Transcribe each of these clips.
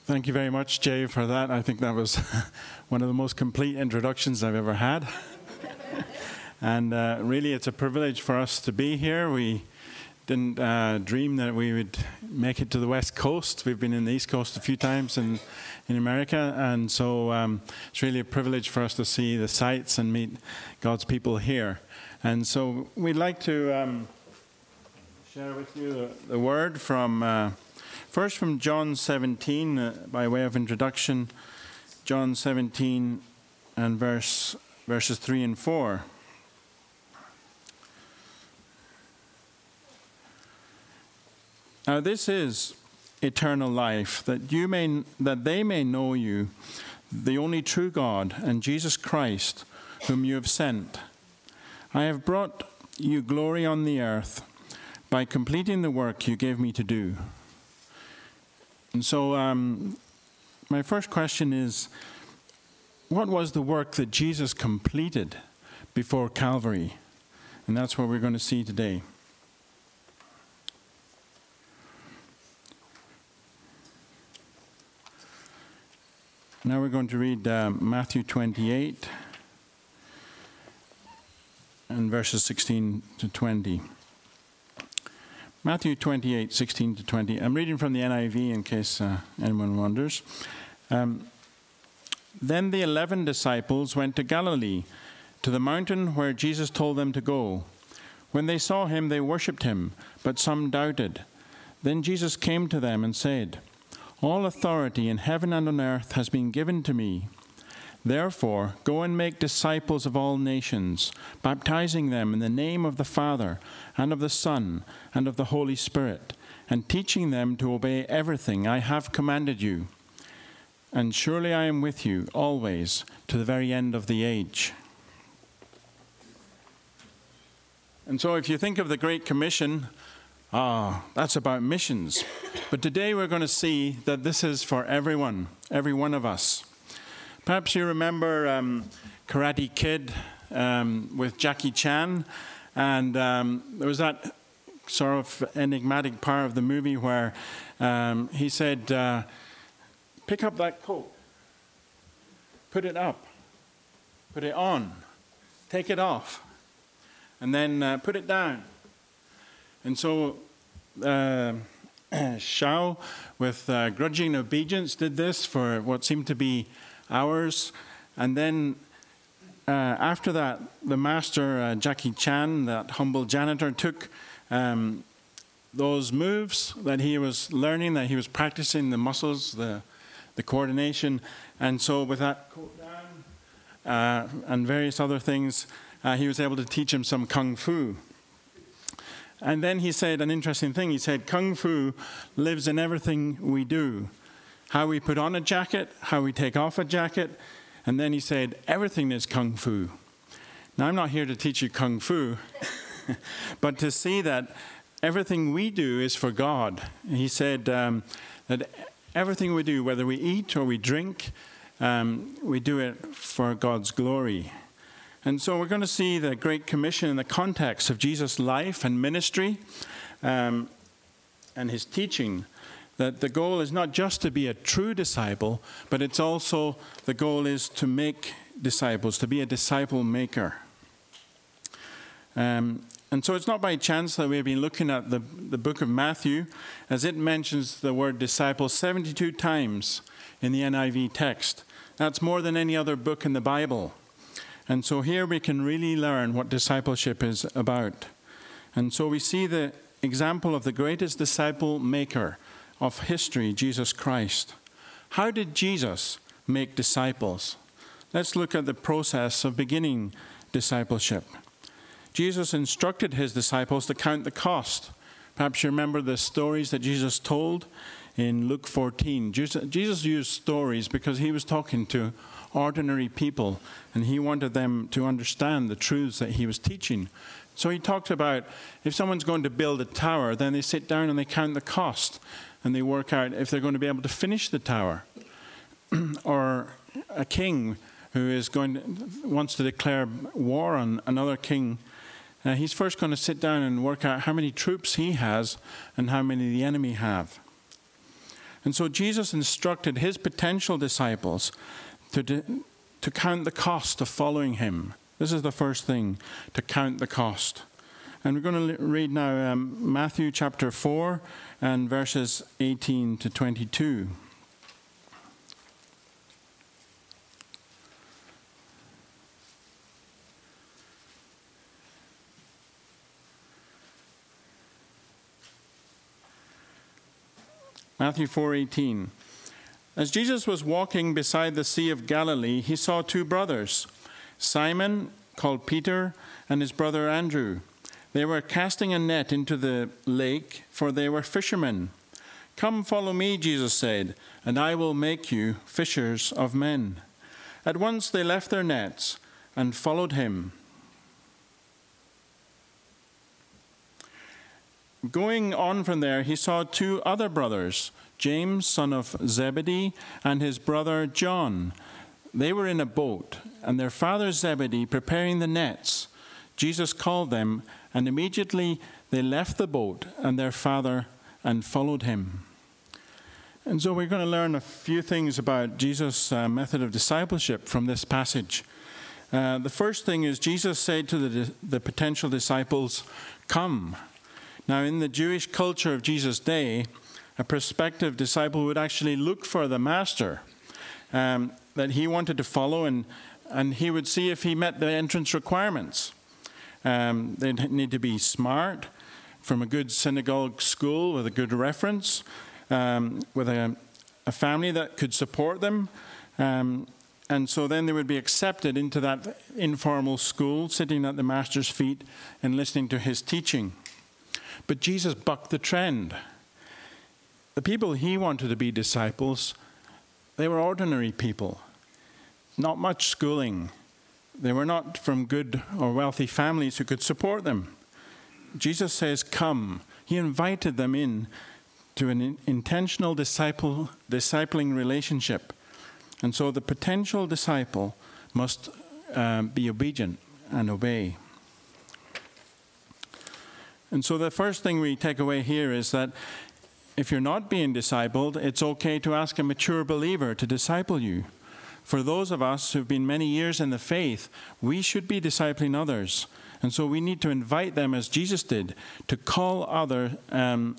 Thank you very much, Jay, for that. I think that was one of the most complete introductions I've ever had. And really, it's a privilege for us to be here. We didn't dream that we would make it to the West Coast. We've been in the East Coast a few times in America, and so it's really a privilege for us to see the sights and meet God's people here. And so we'd like to share with you the word from first from John 17, by way of introduction, John 17 and verses 3 and 4. Now this is eternal life, that they may know you, the only true God, and Jesus Christ, whom you have sent. I have brought you glory on the earth by completing the work you gave me to do. And so my first question is, what was the work that Jesus completed before Calvary? And that's what we're going to see today. Now we're going to read Matthew 28 and verses 16 to 20. Matthew 28, 16 to 20. I'm reading from the NIV in case anyone wonders. Then the 11 disciples went to Galilee, to the mountain where Jesus told them to go. When they saw him, they worshipped him, but some doubted. Then Jesus came to them and said, "All authority in heaven and on earth has been given to me. Therefore, go and make disciples of all nations, baptizing them in the name of the Father, and of the Son, and of the Holy Spirit, and teaching them to obey everything I have commanded you. And surely I am with you always, to the very end of the age." And so if you think of the Great Commission, that's about missions. But today we're going to see that this is for everyone, every one of us. Perhaps you remember Karate Kid with Jackie Chan, and there was that sort of enigmatic part of the movie where he said, pick up that coat, put it up, put it on, take it off, and then put it down. And so Shao, with grudging obedience, did this for what seemed to be hours. And then after that, the master, Jackie Chan, that humble janitor, took those moves that he was learning, that he was practicing, the muscles, the coordination. And so with that coat down and various other things, he was able to teach him some kung fu. And then he said an interesting thing. He said, kung fu lives in everything we do. How we put on a jacket, how we take off a jacket. And then he said, everything is kung fu. Now, I'm not here to teach you kung fu, but to see that everything we do is for God. He said that everything we do, whether we eat or we drink, we do it for God's glory. And so we're going to see the Great Commission in the context of Jesus' life and ministry and his teaching, that the goal is not just to be a true disciple, but it's also the goal is to make disciples, to be a disciple maker. And so it's not by chance that we've been looking at the book of Matthew, as it mentions the word disciple 72 times in the NIV text. That's more than any other book in the Bible. And so here we can really learn what discipleship is about. And so we see the example of the greatest disciple maker of history, Jesus Christ. How did Jesus make disciples? Let's look at the process of beginning discipleship. Jesus instructed his disciples to count the cost. Perhaps you remember the stories that Jesus told in Luke 14. Jesus used stories because he was talking to ordinary people, and he wanted them to understand the truths that he was teaching. So he talked about if someone's going to build a tower, then they sit down and they count the cost, and they work out if they're going to be able to finish the tower. Or a king who wants to declare war on another king, he's first going to sit down and work out how many troops he has and how many the enemy have. And so Jesus instructed his potential disciples to count the cost of following him. This is the first thing, to count the cost. And we're going to read now Matthew chapter 4 and verses 18 to 22. Matthew 4:18. As Jesus was walking beside the Sea of Galilee, he saw two brothers, Simon, called Peter, and his brother Andrew. They were casting a net into the lake, for they were fishermen. "Come, follow me," Jesus said, "and I will make you fishers of men." At once they left their nets and followed him. Going on from there, he saw two other brothers, James, son of Zebedee, and his brother John. They were in a boat, and their father Zebedee preparing the nets. Jesus called them, and immediately they left the boat and their father and followed him. And so we're going to learn a few things about Jesus' method of discipleship from this passage. The first thing is Jesus said to the potential disciples, "Come." Now, in the Jewish culture of Jesus' day, a prospective disciple would actually look for the master that he wanted to follow, and he would see if he met the entrance requirements. They'd need to be smart, from a good synagogue school with a good reference, with a family that could support them. And so then they would be accepted into that informal school, sitting at the master's feet and listening to his teaching. But Jesus bucked the trend. The people he wanted to be disciples, they were ordinary people, not much schooling. They were not from good or wealthy families who could support them. Jesus says, "Come." He invited them in to an intentional discipling relationship. And so the potential disciple must be obedient and obey. And so the first thing we take away here is that if you're not being discipled, it's okay to ask a mature believer to disciple you. For those of us who've been many years in the faith, we should be discipling others. And so we need to invite them, as Jesus did, to call others and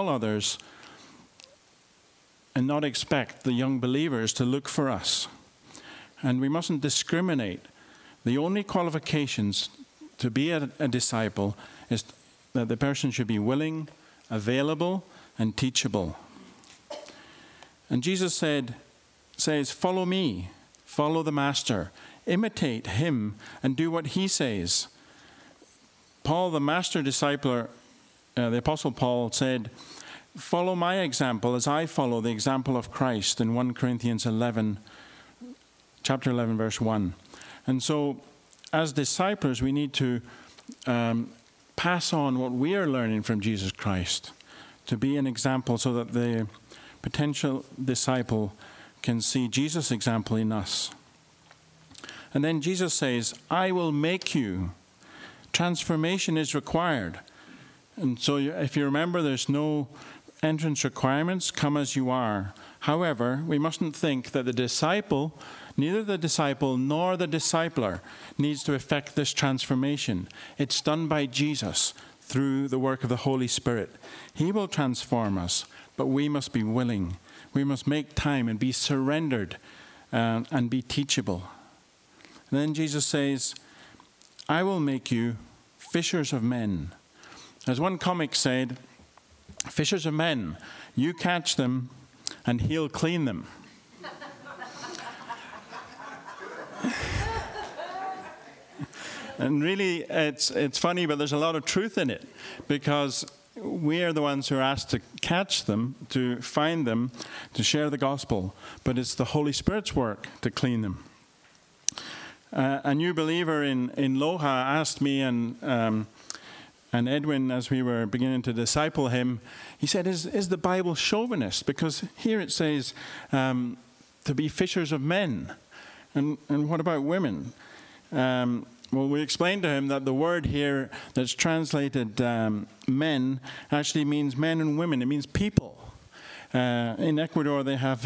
not expect the young believers to look for us. And we mustn't discriminate. The only qualifications to be a disciple is that the person should be willing, available, and teachable. And Jesus says, "Follow me, follow the master, imitate him, and do what he says." Paul, the master discipler, the Apostle Paul said, "Follow my example as I follow the example of Christ," in 1 Corinthians 11, chapter 11, verse 1. And so, as disciples, we need to pass on what we are learning from Jesus Christ, to be an example so that the potential disciple can see Jesus' example in us. And then Jesus says, "I will make you." Transformation is required. And so if you remember, there's no entrance requirements. Come as you are. However, we mustn't think that neither the disciple nor the discipler needs to effect this transformation. It's done by Jesus through the work of the Holy Spirit. He will transform us, but we must be willing. We must make time and be surrendered and be teachable. And then Jesus says, "I will make you fishers of men." As one comic said, "Fishers of men, you catch them and he'll clean them." And really, it's funny, but there's a lot of truth in it, because we are the ones who are asked to catch them, to find them, to share the gospel. But it's the Holy Spirit's work to clean them. A new believer in Loha asked me and Edwin, as we were beginning to disciple him, he said, is the Bible chauvinist? Because here it says to be fishers of men. And what about women? Well, we explained to him that the word here that's translated men actually means men and women. It means people. In Ecuador, they have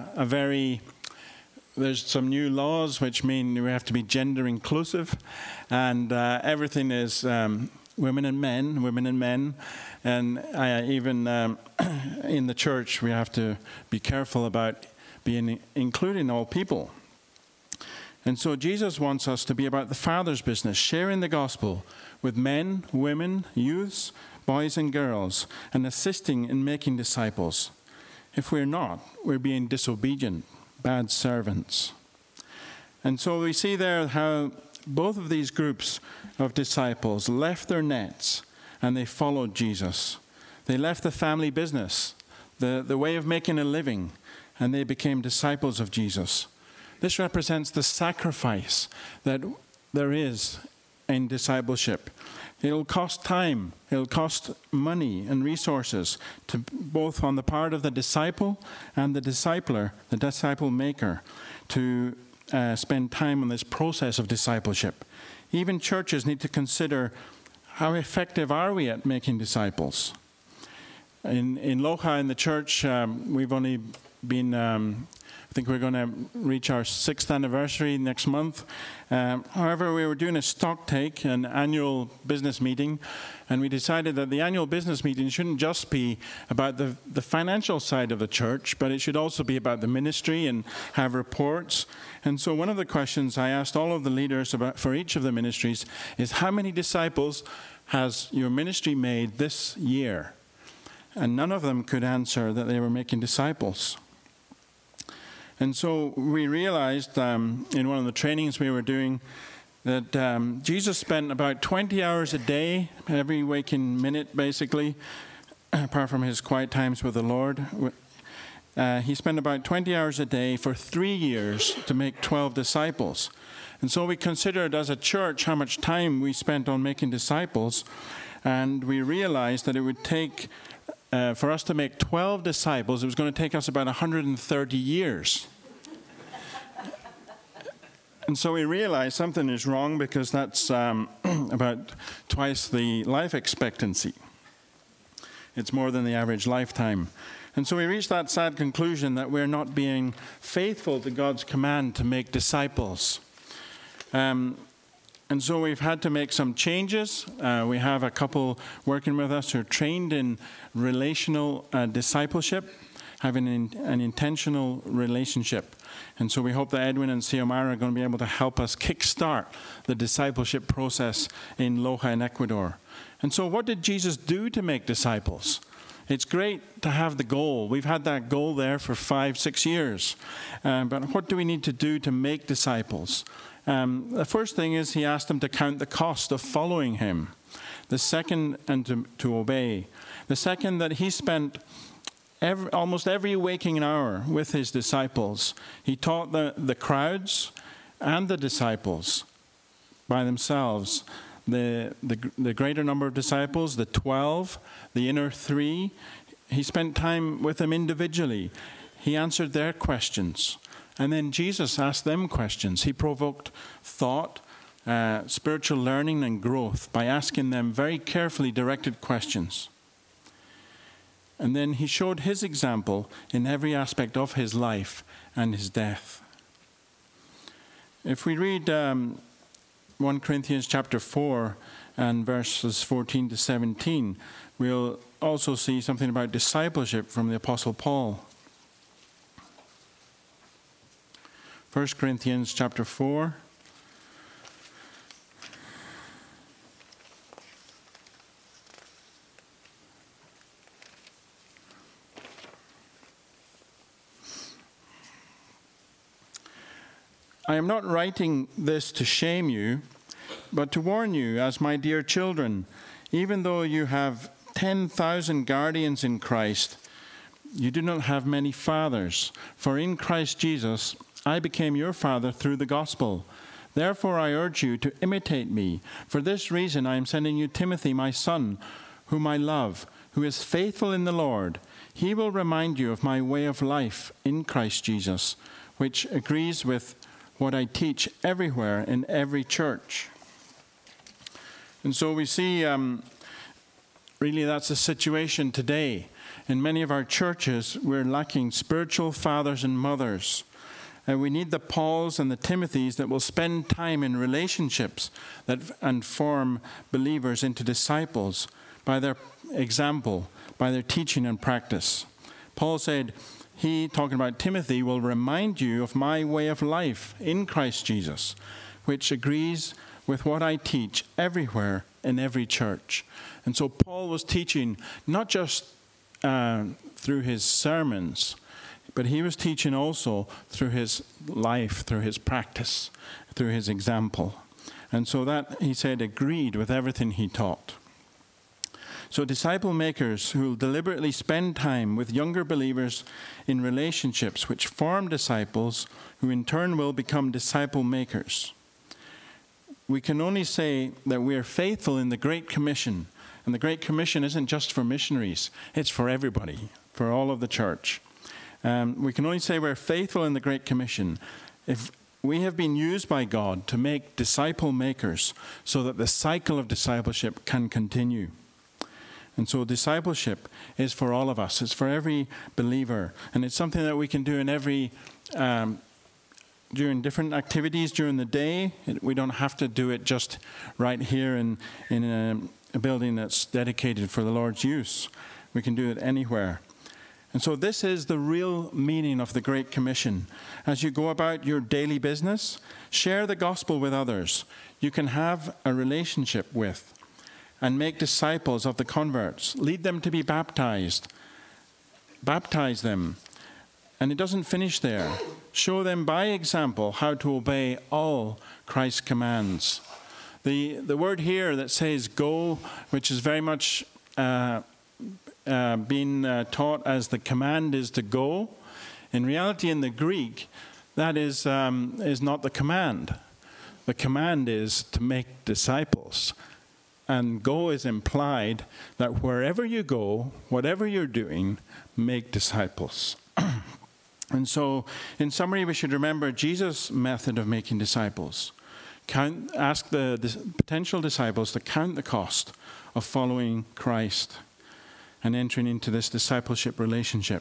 there's some new laws which mean we have to be gender inclusive, and everything is women and men, and even in the church we have to be careful about including all people. And so Jesus wants us to be about the Father's business, sharing the gospel with men, women, youths, boys and girls, and assisting in making disciples. If we're not, we're being disobedient, bad servants. And so we see there how both of these groups of disciples left their nets and they followed Jesus. They left the family business, the way of making a living, and they became disciples of Jesus. This represents the sacrifice that there is in discipleship. It'll cost time, it'll cost money and resources, to both on the part of the disciple and the discipler, the disciple maker, to spend time on this process of discipleship. Even churches need to consider, how effective are we at making disciples? In Loja, in the church, we've only been, I think we're going to reach our 6th anniversary next month. However, we were doing a stock take, an annual business meeting, and we decided that the annual business meeting shouldn't just be about the financial side of the church, but it should also be about the ministry and have reports. And so one of the questions I asked all of the leaders for each of the ministries is, how many disciples has your ministry made this year? And none of them could answer that they were making disciples. And so we realized in one of the trainings we were doing that Jesus spent about 20 hours a day, every waking minute basically, apart from his quiet times with the Lord. He spent about 20 hours a day for 3 years to make 12 disciples. And so we considered as a church how much time we spent on making disciples, and we realized that it would take for us to make 12 disciples, it was going to take us about 130 years. And so we realized something is wrong, because that's about twice the life expectancy. It's more than the average lifetime. And so we reached that sad conclusion that we're not being faithful to God's command to make disciples. And so we've had to make some changes. We have a couple working with us who are trained in relational discipleship, having an intentional relationship. And so we hope that Edwin and Xiomara are going to be able to help us kickstart the discipleship process in Loja in Ecuador. And so what did Jesus do to make disciples? It's great to have the goal. We've had that goal there for 5-6 years. But what do we need to do to make disciples? The first thing is he asked them to count the cost of following him. The second, and to obey. The second, that he spent almost every waking hour with his disciples. He taught the crowds and the disciples by themselves. The greater number of disciples, the 12, the inner 3, he spent time with them individually. He answered their questions. And then Jesus asked them questions. He provoked thought, spiritual learning and growth by asking them very carefully directed questions. And then he showed his example in every aspect of his life and his death. If we read 1 Corinthians chapter 4 and verses 14 to 17, we'll also see something about discipleship from the Apostle Paul. 1 Corinthians chapter 4. I am not writing this to shame you, but to warn you as my dear children, even though you have 10,000 guardians in Christ, you do not have many fathers. For in Christ Jesus, I became your father through the gospel. Therefore I urge you to imitate me. For this reason I am sending you Timothy, my son, whom I love, who is faithful in the Lord. He will remind you of my way of life in Christ Jesus, which agrees with what I teach everywhere in every church. And so we see really that's the situation today. In many of our churches, we're lacking spiritual fathers and mothers. And we need the Pauls and the Timothys that will spend time in relationships and form believers into disciples by their example, by their teaching and practice. Paul said, he, talking about Timothy, will remind you of my way of life in Christ Jesus, which agrees with what I teach everywhere in every church. And so Paul was teaching not just through his sermons, but he was teaching also through his life, through his practice, through his example. And so that, he said, agreed with everything he taught. So disciple makers who will deliberately spend time with younger believers in relationships which form disciples, who in turn will become disciple makers. We can only say that we are faithful in the Great Commission. And the Great Commission isn't just for missionaries. It's for everybody, for all of the church. We can only say we're faithful in the Great Commission if we have been used by God to make disciple makers so that the cycle of discipleship can continue. And so discipleship is for all of us. It's for every believer. And it's something that we can do in every during different activities during the day. We don't have to do it just right here in a building that's dedicated for the Lord's use. We can do it anywhere. And so this is the real meaning of the Great Commission. As you go about your daily business, share the gospel with others you can have a relationship with, and make disciples of the converts. Lead them to be baptized. Baptize them. And it doesn't finish there. Show them by example how to obey all Christ's commands. The word here that says go, which is very much being taught as the command is to go. In reality, in the Greek, that is not the command. The command is to make disciples. And go is implied that wherever you go, whatever you're doing, make disciples. And so, in summary, we should remember Jesus' method of making disciples. Ask the potential disciples to count the cost of following Christ and entering into this discipleship relationship.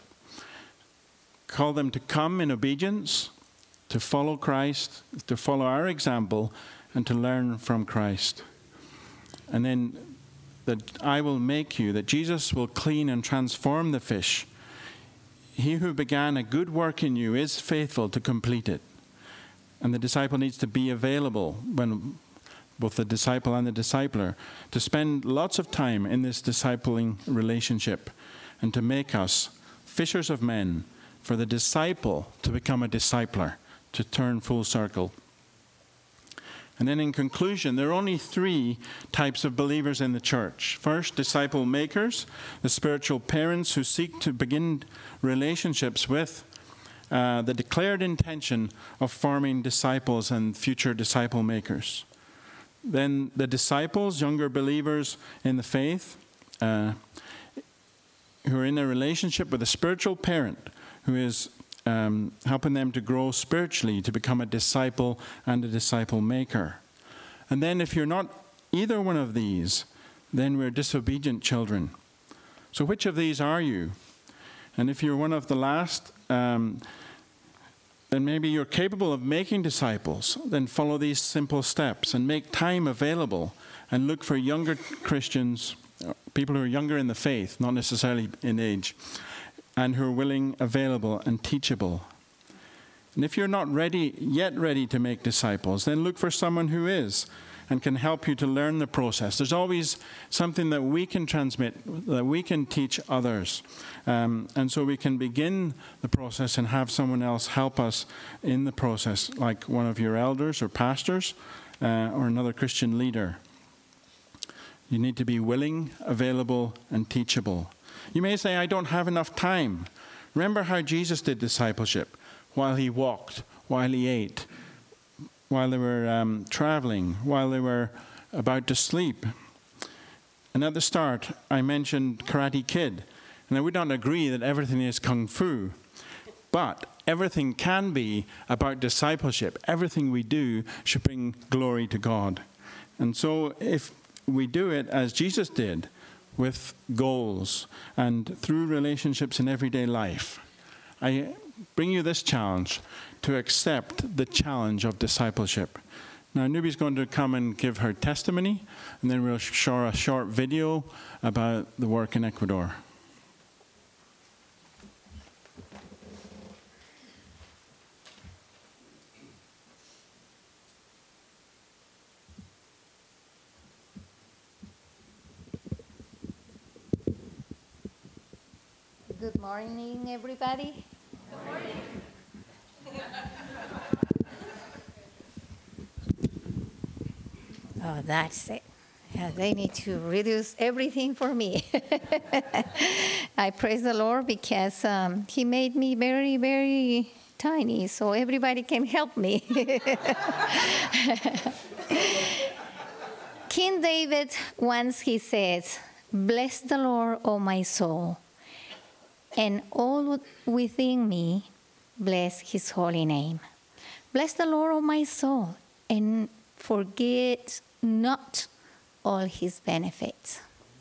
Call them to come in obedience, to follow Christ, to follow our example, and to learn from Christ. And then that I will make you, that Jesus will clean and transform the fish. He who began a good work in you is faithful to complete it. And the disciple needs to be available, when both the disciple and the discipler, to spend lots of time in this discipling relationship and to make us fishers of men, for the disciple to become a discipler, to turn full circle. And then in conclusion, there are only three types of believers in the church. First, disciple makers, the spiritual parents who seek to begin relationships with the declared intention of forming disciples and future disciple makers. Then the disciples, younger believers in the faith, who are in a relationship with a spiritual parent who is helping them to grow spiritually, to become a disciple and a disciple maker. And then if you're not either one of these, then we're disobedient children. So which of these are you? And if you're one of the last, then maybe you're capable of making disciples. Then follow these simple steps and make time available and look for younger Christians, people who are younger in the faith, not necessarily in age, and who are willing, available, and teachable. And if you're not yet ready to make disciples, then look for someone who is and can help you to learn the process. There's always something that we can transmit, that we can teach others. And so we can begin the process and have someone else help us in the process, like one of your elders or pastors or another Christian leader. You need to be willing, available, and teachable. You may say, I don't have enough time. Remember how Jesus did discipleship while he walked, while he ate, while they were traveling, while they were about to sleep. And at the start, I mentioned Karate Kid. And I would not agree that everything is kung fu, but everything can be about discipleship. Everything we do should bring glory to God. And so if we do it as Jesus did, with goals and through relationships in everyday life, I bring you this challenge to accept the challenge of discipleship. Now, Nubi's going to come and give her testimony, and then we'll show a short video about the work in Ecuador. Good morning, everybody. Good morning. Oh, that's it. Yeah, they need to reduce everything for me. I praise the Lord because He made me very, very tiny, so everybody can help me. King David once he says, "Bless the Lord, O my soul, and all within me, bless His holy name. Bless the Lord, O my soul, and forget not all His benefits."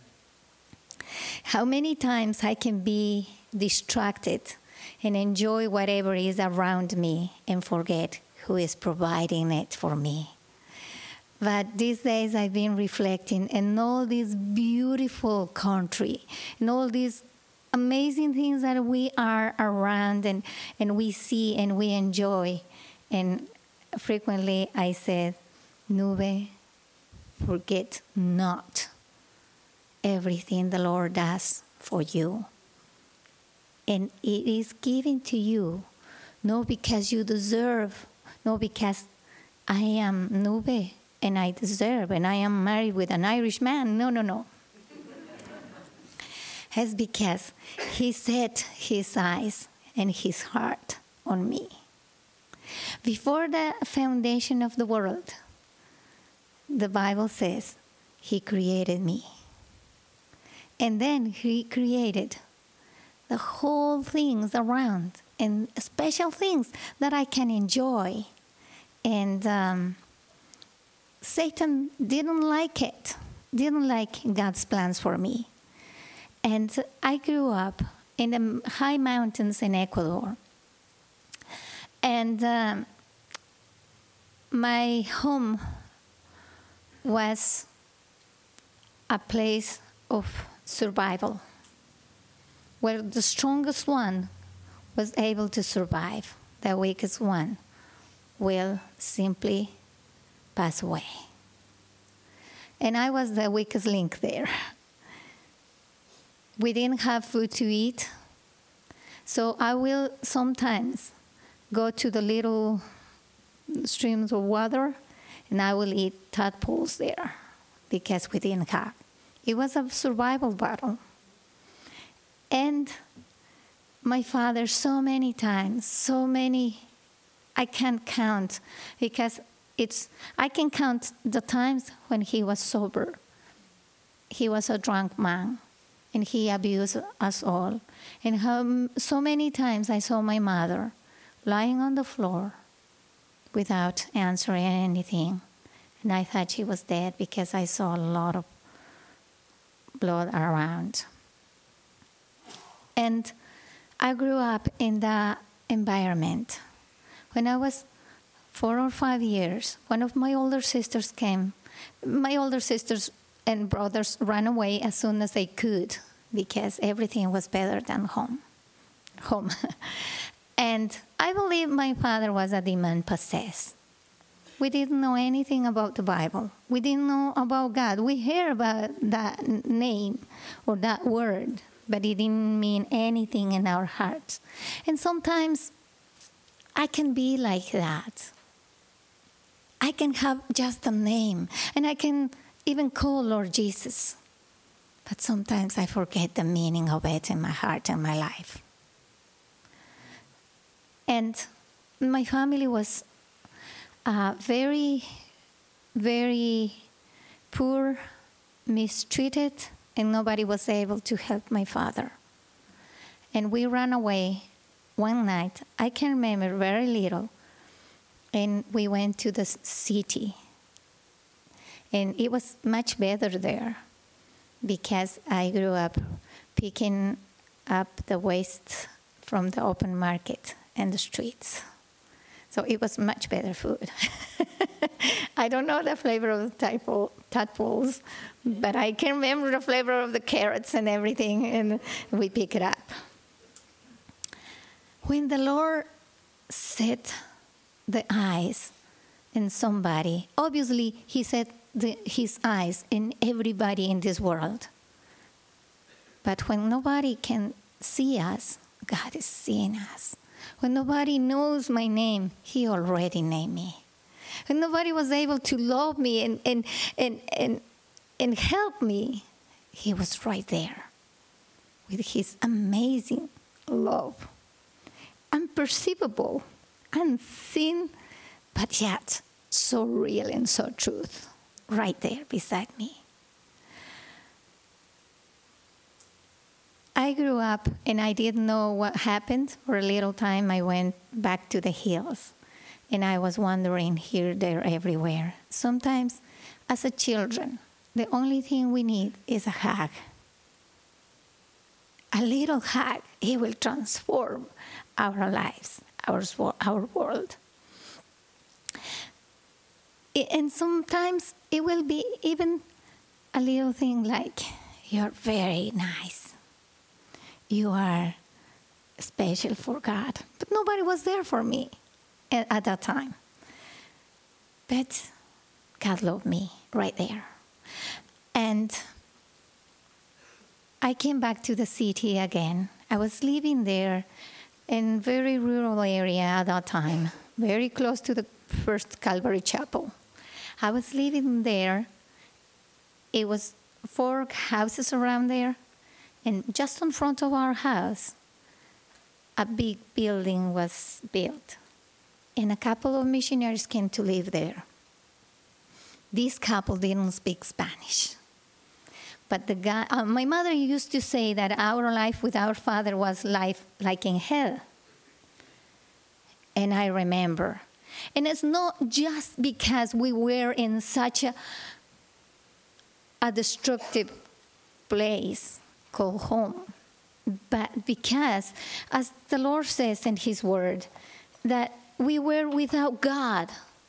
How many times I can be distracted and enjoy whatever is around me and forget who is providing it for me. But these days I've been reflecting in all this beautiful country and all these amazing things that we are around and we see and we enjoy. And frequently I said, Nube, forget not everything the Lord does for you. And it is given to you, not because you deserve, not because I am Nube and I deserve, and I am married with an Irish man. No. It's because He set His eyes and His heart on me. Before the foundation of the world, the Bible says He created me. And then He created the whole things around and special things that I can enjoy. And Satan didn't like it, didn't like God's plans for me. And I grew up in the high mountains in Ecuador. And my home was a place of survival, where the strongest one was able to survive. The weakest one will simply pass away. And I was the weakest link there. We didn't have food to eat, so I will sometimes go to the little streams of water, and I will eat tadpoles there because we didn't have. It was a survival battle. And my father, so many times, I can't count, because I can count the times when he was sober. He was a drunk man, and he abused us all. And how so many times I saw my mother lying on the floor without answering anything. And I thought she was dead because I saw a lot of blood around. And I grew up in that environment. When I was 4 or 5 years, one of my older sisters came. My older sisters and brothers ran away as soon as they could because everything was better than home. And I believe my father was a demon-possessed. We didn't know anything about the Bible. We didn't know about God. We heard about that name or that word, but it didn't mean anything in our hearts. And sometimes I can be like that. I can have just a name, and I can even call Lord Jesus. But sometimes I forget the meaning of it in my heart and my life. And my family was very, very poor, mistreated, and nobody was able to help my father. And we ran away one night. I can remember very little. And we went to the city. And it was much better there. because I grew up picking up the waste from the open market and the streets. So it was much better food. I don't know the flavor of the tadpoles, but I can remember the flavor of the carrots and everything, and we pick it up. When the Lord set the eyes in somebody, obviously he set his eyes in everybody in this world. But when nobody can see us, God is seeing us. When nobody knows my name, he already named me. When nobody was able to love me and help me, he was right there with his amazing love. Unperceivable, unseen, but yet so real and so truth, right there beside me. I grew up and I didn't know what happened. For a little time, I went back to the hills and I was wandering here, there, everywhere. Sometimes, as a children, the only thing we need is a hug. A little hug, it will transform our lives, our world. And sometimes it will be even a little thing like, you're very nice. You are special for God. But nobody was there for me at that time. But God loved me right there. And I came back to the city again. I was living there in a very rural area at that time, very close to the First Calvary Chapel. I was living there. It was 4 houses around there. And just in front of our house, a big building was built. And a couple of missionaries came to live there. This couple didn't speak Spanish. But the guy, my mother used to say that our life with our father was life like in hell. And I remember. And it's not just because we were in such a destructive place called home, but because, as the Lord says in his word, that we were without God,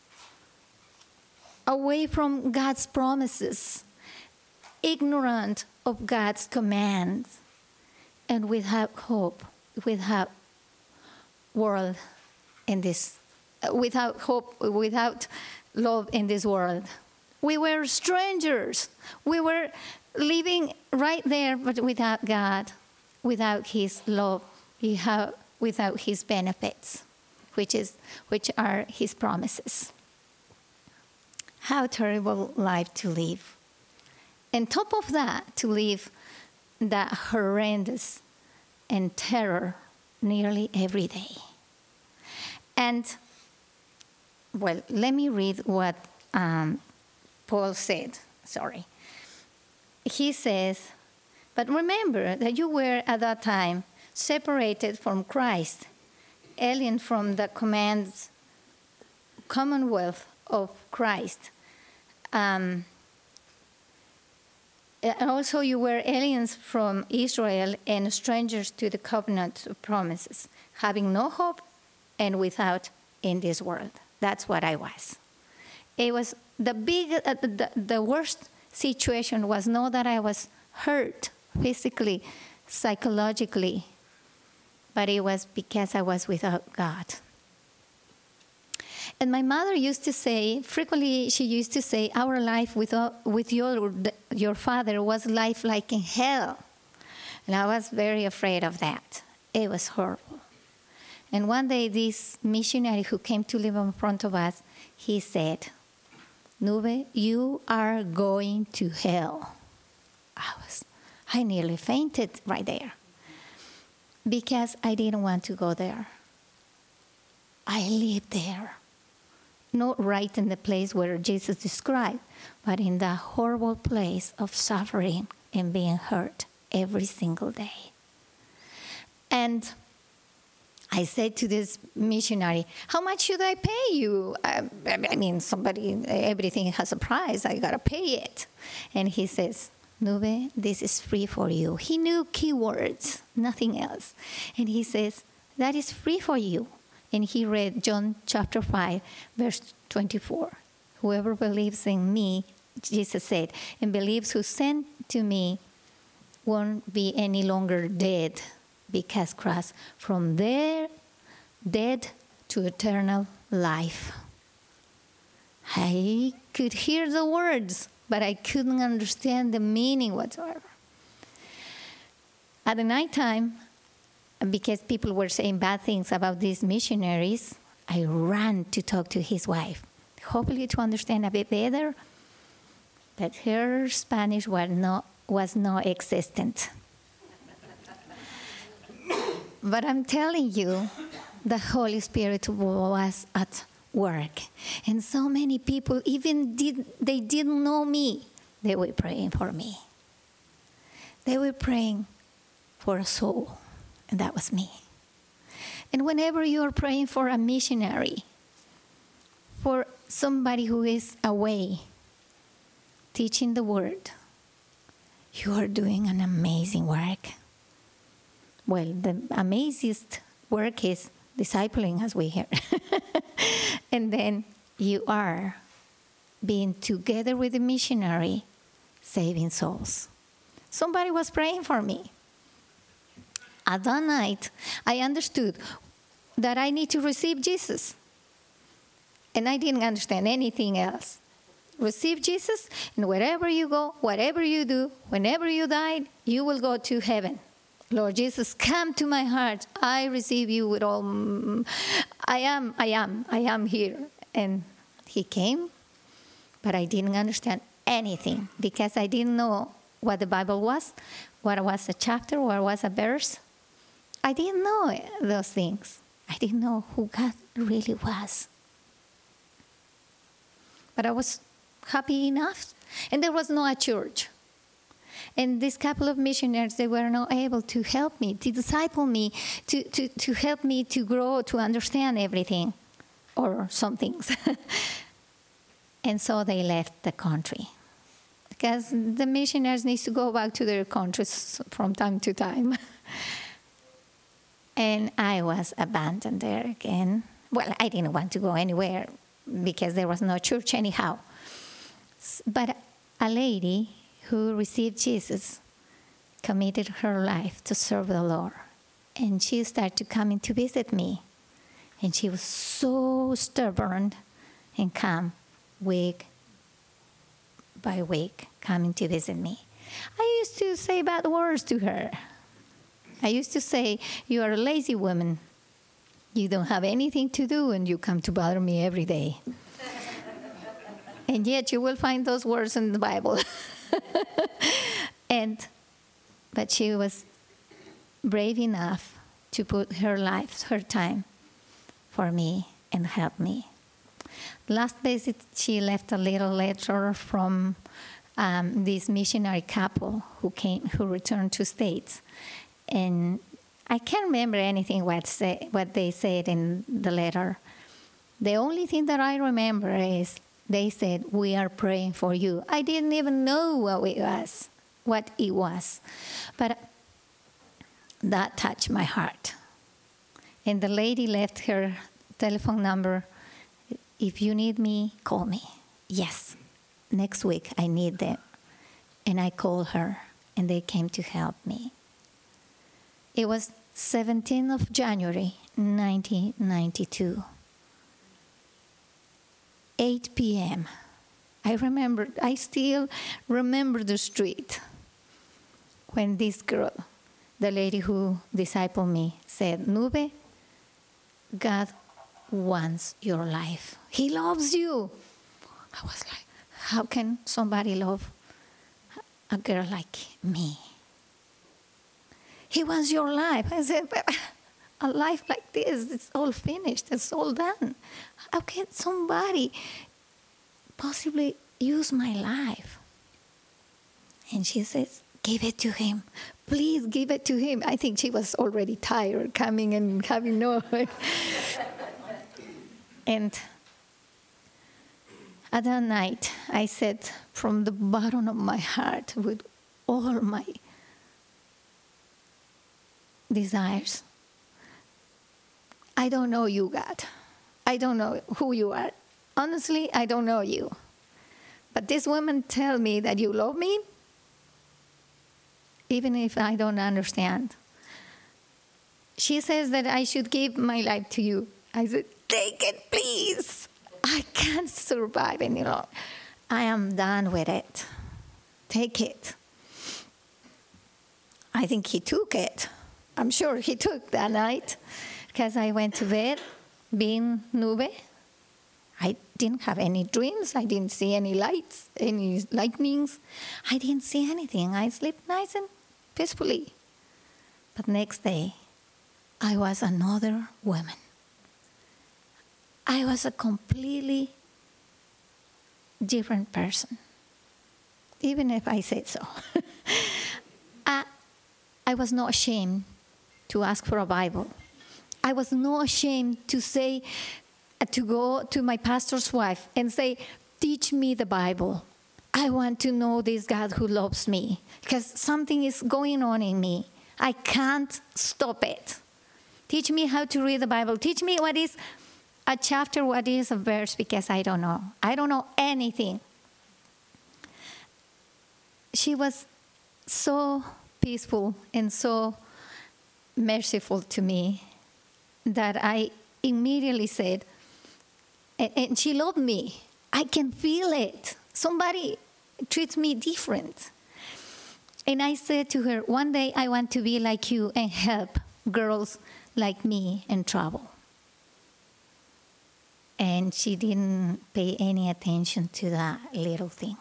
away from God's promises, ignorant of God's commands, and without hope, without world in this, without hope, without love in this world. We were strangers. We were living right there, but without God, without his love, without his benefits, which are his promises. How terrible life to live. On top of that, to live that horrendous and terror nearly every day. And, well, let me read what Paul said. He says, but remember that you were at that time separated from Christ, alien from the commonwealth of Christ. And also you were aliens from Israel and strangers to the covenant of promises, having no hope and without in this world. That's what I was. It was the worst situation was not that I was hurt physically, psychologically, but it was because I was without God. And my mother used to say, frequently she used to say, our life with your father was life like in hell. And I was very afraid of that. It was horrible. And one day this missionary who came to live in front of us, he said, Nube, you are going to hell. I nearly fainted right there because I didn't want to go there. I lived there, not right in the place where Jesus described, but in the horrible place of suffering and being hurt every single day. And I said to this missionary, how much should I pay you? I mean, everything has a price. I got to pay it. And he says, Nube, this is free for you. He knew keywords, nothing else. And he says, that is free for you. And he read John chapter 5, verse 24. Whoever believes in me, Jesus said, and believes who sent to me won't be any longer dead, because crossed from their dead to eternal life. I could hear the words, but I couldn't understand the meaning whatsoever. At the night time, because people were saying bad things about these missionaries, I ran to talk to his wife, hopefully to understand a bit better, but her Spanish was not existent. But I'm telling you, the Holy Spirit was at work. And so many people, they didn't know me, they were praying for me. They were praying for a soul, and that was me. And whenever you're praying for a missionary, for somebody who is away, teaching the word, you are doing an amazing work. Well, the amazingest work is discipling, as we hear. And then you are being together with the missionary, saving souls. Somebody was praying for me. At that night, I understood that I need to receive Jesus. And I didn't understand anything else. Receive Jesus, and wherever you go, whatever you do, whenever you die, you will go to heaven. Lord Jesus, come to my heart. I receive you with all. I am here. And he came, but I didn't understand anything because I didn't know what the Bible was, what was a chapter, what was a verse. I didn't know those things. I didn't know who God really was. But I was happy enough. And there was no church. And this couple of missionaries, they were not able to help me, to disciple me, to help me to grow, to understand everything, or some things. And so they left the country. Because the missionaries need to go back to their countries from time to time. And I was abandoned there again. Well, I didn't want to go anywhere because there was no church anyhow. But a lady who received Jesus committed her life to serve the Lord. And she started coming to visit me. And she was so stubborn and come week by week, coming to visit me. I used to say bad words to her. I used to say, you are a lazy woman. You don't have anything to do, and you come to bother me every day. And yet you will find those words in the Bible. But she was brave enough to put her life, her time for me and help me. Last visit, she left a little letter from this missionary couple who returned to States. And I can't remember anything what they said in the letter. The only thing that I remember is they said, we are praying for you. I didn't even know what it was. But that touched my heart. And the lady left her telephone number. If you need me, call me. Yes, next week I need them. And I called her, and they came to help me. It was 17th of January, 1992. 8 p.m. I still remember the street when this girl, the lady who discipled me, said, Nube, God wants your life. He loves you. I was like, how can somebody love a girl like me? He wants your life. I said, a life like this, it's all finished, it's all done. How can somebody possibly use my life? And she says, give it to him. Please give it to him. I think she was already tired coming and having no... And at that night, I said from the bottom of my heart with all my desires. I don't know you, God. I don't know who you are. Honestly, I don't know you. But this woman tell me that you love me, even if I don't understand. She says that I should give my life to you. I said, take it, please. I can't survive any longer. I am done with it. Take it. I think he took it. I'm sure he took that night, because I went to bed being Nube. I didn't have any dreams. I didn't see any lights, any lightnings. I didn't see anything. I slept nice and peacefully. But next day, I was another woman. I was a completely different person, even if I said so. I was not ashamed to ask for a Bible. I was not ashamed to say, to go to my pastor's wife and say, teach me the Bible. I want to know this God who loves me, because something is going on in me. I can't stop it. Teach me how to read the Bible. Teach me what is a chapter, what is a verse, because I don't know. I don't know anything. She was so peaceful and so merciful to me that I immediately said, and she loved me. I can feel it. Somebody treats me different. And I said to her, one day I want to be like you and help girls like me in trouble. And she didn't pay any attention to that little thing.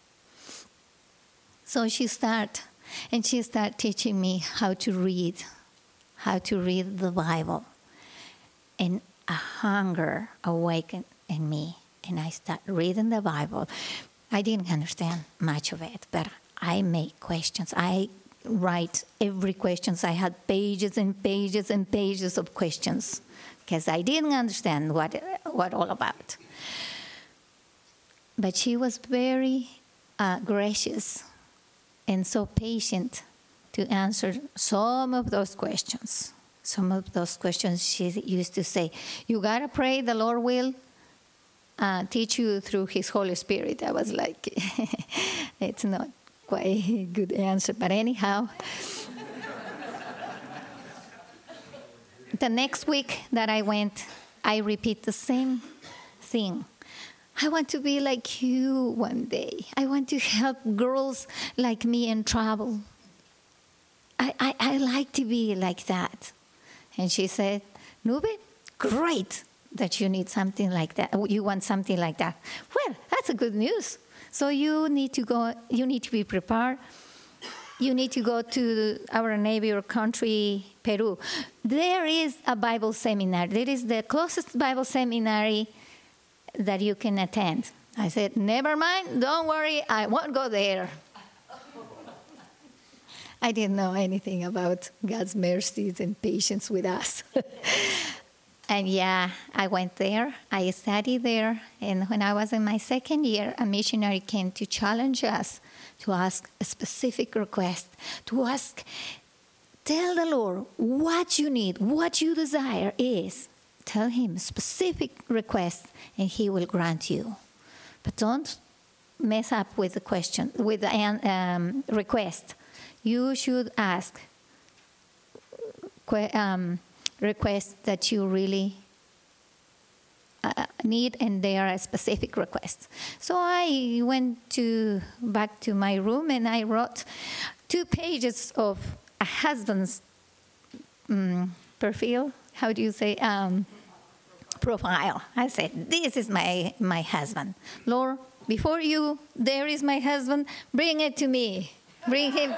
So she started teaching me how to read the Bible. And a hunger awakened in me, and I started reading the Bible. I didn't understand much of it, but I made questions. I write every question. I had pages and pages and pages of questions, because I didn't understand what all about. But she was very gracious and so patient to answer some of those questions. Some of those questions she used to say, you got to pray the Lord will teach you through his Holy Spirit. I was like, it's not quite a good answer, but anyhow. The next week that I went, I repeat the same thing. I want to be like you one day. I want to help girls like me in trouble. I like to be like that. And she said, Nube, great that you need something like that. You want something like that. Well, that's a good news. So you need to go, you need to be prepared. You need to go to our neighbor country, Peru. There is a Bible seminar. There is the closest Bible seminary that you can attend. I said, never mind, don't worry, I won't go there. I didn't know anything about God's mercies and patience with us. And yeah, I went there, I studied there, and when I was in my second year, a missionary came to challenge us to ask a specific request, to ask, tell the Lord what you need, what you desire is. Tell him specific request, and he will grant you. But don't mess up with the question, with the request. You should ask requests that you really need, and they are a specific request. So I went back to my room, and I wrote 2 pages of a husband's profile. How do you say? Profile. I said, this is my husband. Lord, before you, there is my husband. Bring it to me. Bring him.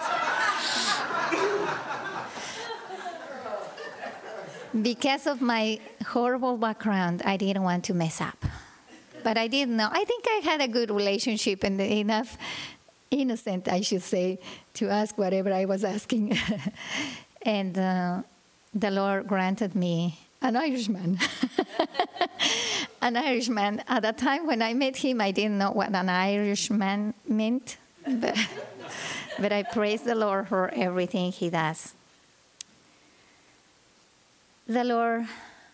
Because of my horrible background, I didn't want to mess up. But I didn't know. I think I had a good relationship and enough innocent, I should say, to ask whatever I was asking. And the Lord granted me an Irishman. An Irishman. At the time when I met him, I didn't know what an Irishman meant. But But I praise the Lord for everything he does. The Lord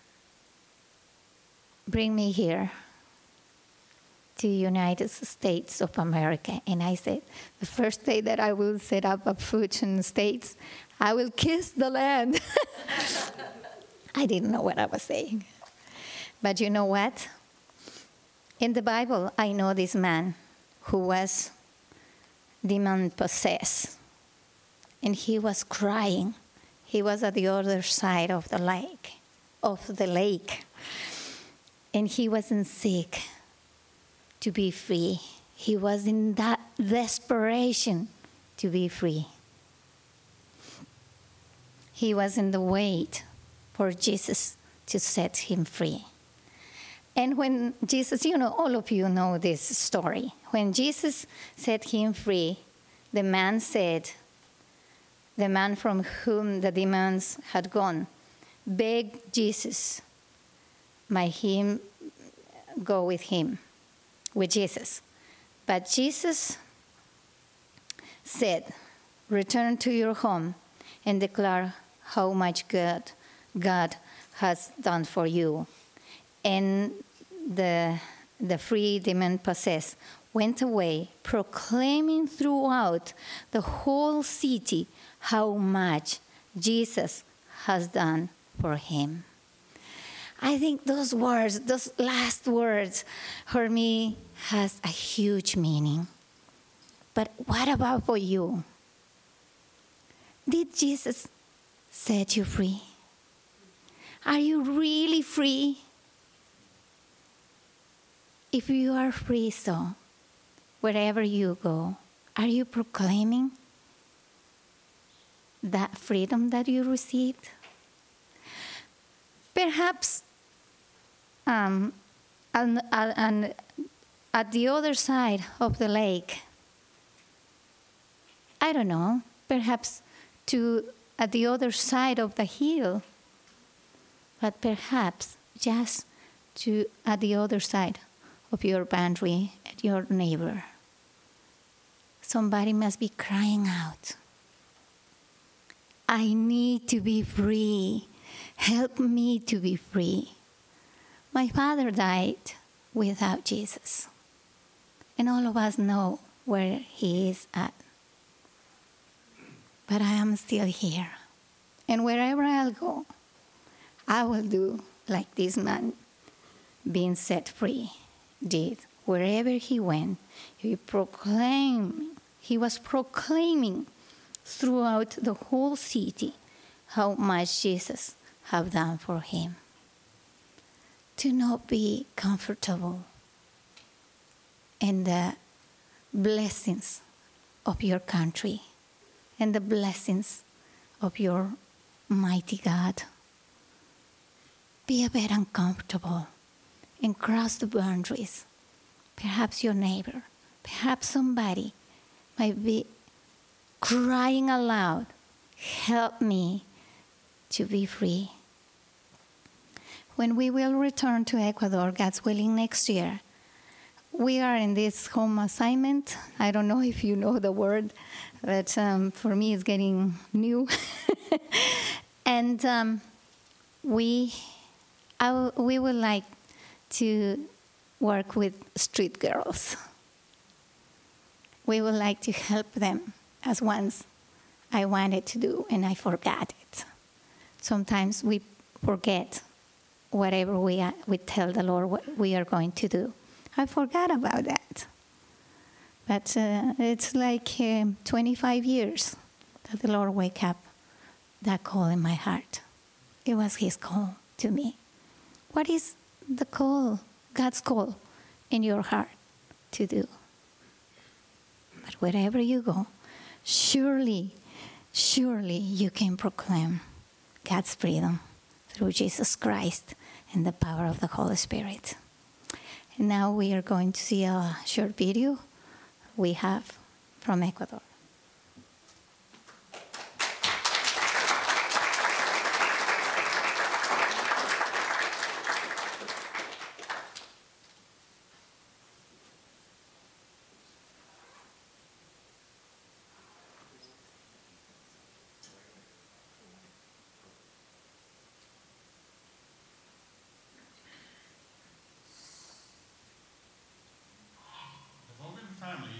bring me here to United States of America. And I said, the first day that I will set up a foot in the States, I will kiss the land. I didn't know what I was saying. But you know what? In the Bible, I know this man who was demon-possessed. And he was crying. He was at the other side of the lake. And he wasn't sick to be free. He was in that desperation to be free. He was in the wait for Jesus to set him free. And when Jesus, all of you know this story. When Jesus set him free, the man from whom the demons had gone, begged Jesus, might he go with Jesus. But Jesus said, return to your home and declare how much good God has done for you. And the free demon-possessed went away, proclaiming throughout the whole city how much Jesus has done for him. I think those last words, for me, has a huge meaning. But what about for you? Did Jesus set you free? Are you really free? If you are free, so wherever you go, are you proclaiming that freedom that you received? Perhaps and at the other side of the lake, I don't know, perhaps at the other side of the hill, but perhaps just at the other side of your boundary, at your neighbor. Somebody must be crying out, I need to be free. Help me to be free. My father died without Jesus. And all of us know where he is at. But I am still here. And wherever I'll go, I will do like this man being set free did. Wherever he went, he was proclaiming throughout the whole city how much Jesus have done for him. To not be comfortable in the blessings of your country and the blessings of your mighty God. Be a bit uncomfortable and cross the boundaries. Perhaps your neighbor, perhaps somebody might be crying aloud, help me to be free. When we will return to Ecuador, God's willing, next year, we are in this home assignment. I don't know if you know the word, but for me it's getting new. And we would like to work with street girls. We would like to help them as once I wanted to do, and I forgot it. Sometimes we forget whatever we tell the Lord what we are going to do. I forgot about that. But it's like 25 years that the Lord wake up that call in my heart. It was his call to me. What is the call, God's call in your heart to do? But wherever you go, surely you can proclaim God's freedom through Jesus Christ and the power of the Holy Spirit. And now we are going to see a short video we have from Ecuador.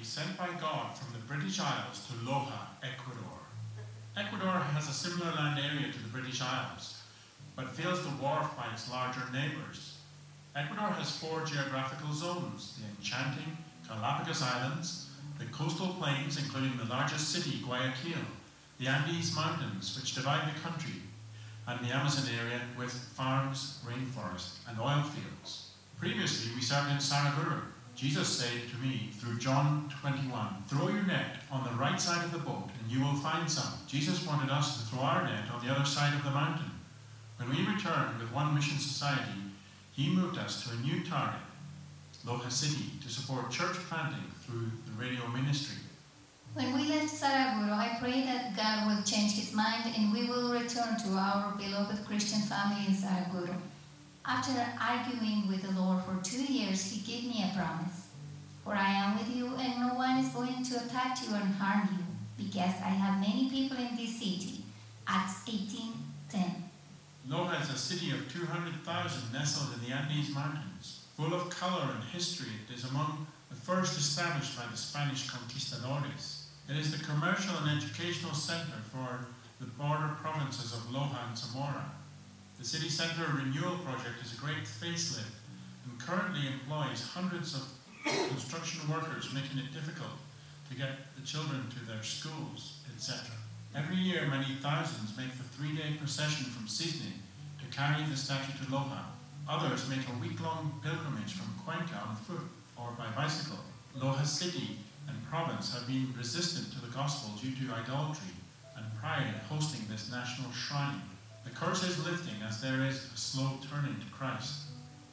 family sent by God from the British Isles to Loja, Ecuador. Ecuador has a similar land area to the British Isles, but feels dwarfed by its larger neighbours. Ecuador has 4 geographical zones: the enchanting Galapagos Islands, the coastal plains including the largest city, Guayaquil, the Andes Mountains which divide the country, and the Amazon area with farms, rainforest and oil fields. Previously we served in Saraguro. Jesus said to me through John 21, "Throw your net on the right side of the boat and you will find some." Jesus wanted us to throw our net on the other side of the mountain. When we returned with One Mission Society, he moved us to a new target, Loja City, to support church planting through the radio ministry. When we left Saraguro, I pray that God will change his mind and we will return to our beloved Christian family in Saraguro. After arguing with the Lord for 2 years, he gave me a promise. "For I am with you and no one is going to attack you and harm you, because I have many people in this city." Acts 18:10. Loja is a city of 200,000 nestled in the Andes Mountains. Full of color and history, it is among the first established by the Spanish conquistadores. It is the commercial and educational center for the border provinces of Loja and Zamora. The city center renewal project is a great facelift and currently employs hundreds of construction workers, making it difficult to get the children to their schools, etc. Every year, many thousands make the 3-day procession from Cisne to carry the statue to Loja. Others make a week-long pilgrimage from Cuenca on foot or by bicycle. Loja City and province have been resistant to the gospel due to idolatry and pride in hosting this national shrine. The curse is lifting as there is a slow turning to Christ.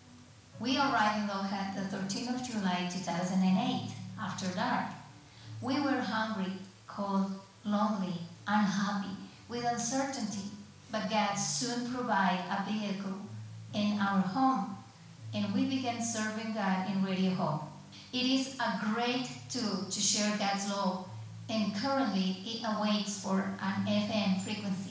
We arrived in Loja the 13th of July 2008, after dark. We were hungry, cold, lonely, unhappy, with uncertainty, but God soon provided a vehicle in our home, and we began serving God in Radio Hope. It is a great tool to share God's love, and currently it awaits for an FM frequency.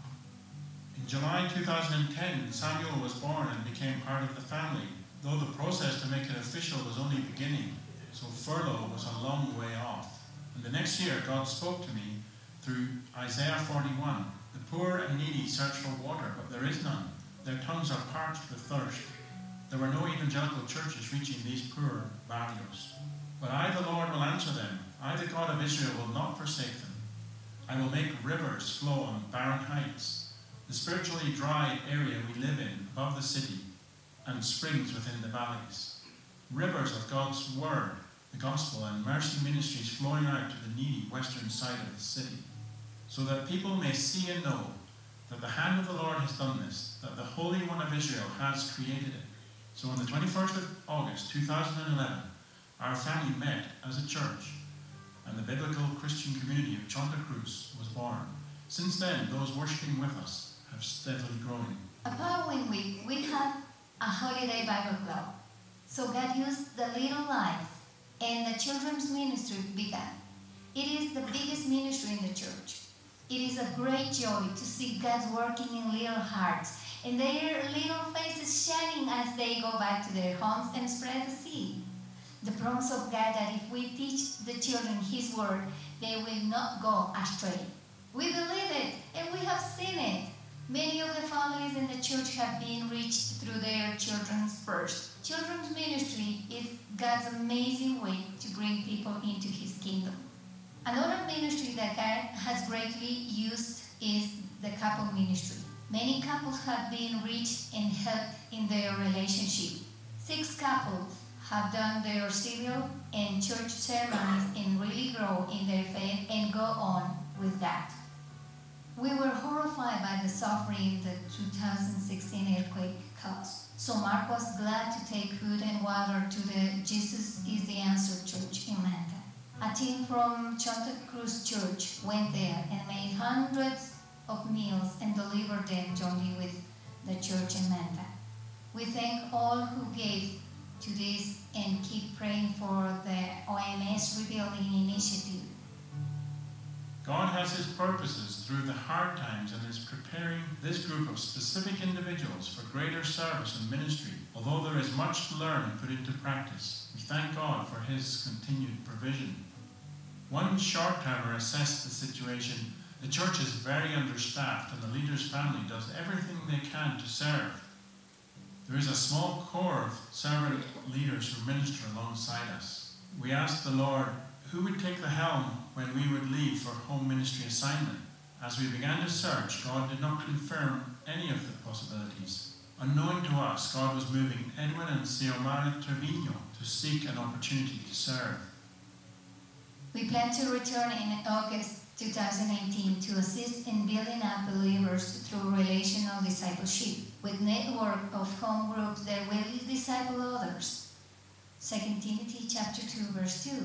In July 2010, Samuel was born and became part of the family, though the process to make it official was only beginning, so furlough was a long way off. And the next year, God spoke to me through Isaiah 41. "The poor and needy search for water, but there is none. Their tongues are parched with thirst." There were no evangelical churches reaching these poor barrios. "But I, the Lord, will answer them. I, the God of Israel, will not forsake them. I will make rivers flow on barren heights, the spiritually dry area we live in above the city, and springs within the valleys. Rivers of God's word, the gospel, and mercy ministries flowing out to the needy western side of the city, so that people may see and know that the hand of the Lord has done this, that the Holy One of Israel has created it." So on the 21st of August 2011, our family met as a church, and the biblical Christian community of Chonta Cruz was born. Since then, those worshipping with us have steadily grown. The following week, we had a holiday Bible club. So God used the little lives, and the children's ministry began. It is the biggest ministry in the church. It is a great joy to see God working in little hearts and their little faces shining as they go back to their homes and spread the seed. The promise of God that if we teach the children His word, they will not go astray. We believe it, and we have seen it. Many of the families in the church have been reached through their children's first. Children's ministry is God's amazing way to bring people into His kingdom. Another ministry that God has greatly used is the couple ministry. Many couples have been reached and helped in their relationship. 6 couples have done their civil and church ceremonies and really grow in their faith and go on with that. We were horrified by the suffering the 2016 earthquake caused. So Mark was glad to take food and water to the Jesus is the Answer Church in Manta. A team from Chonta Cruz Church went there and made hundreds of meals and delivered them jointly with the church in Manta. We thank all who gave to this and keep praying for the OMS Rebuilding Initiative. God has his purposes through the hard times and is preparing this group of specific individuals for greater service and ministry. Although there is much to learn and put into practice, we thank God for his continued provision. One short-termer assessed the situation. The church is very understaffed and the leader's family does everything they can to serve. There is a small core of servant leaders who minister alongside us. We asked the Lord who would take the helm when we would leave for home ministry assignment. As we began to search, God did not confirm any of the possibilities. Unknown to us, God was moving Edwin and Xiomara Trevino to seek an opportunity to serve. We plan to return in August 2018 to assist in building up believers through relational discipleship. With network of home groups that will disciple others. 2 Timothy chapter 2, verse 2.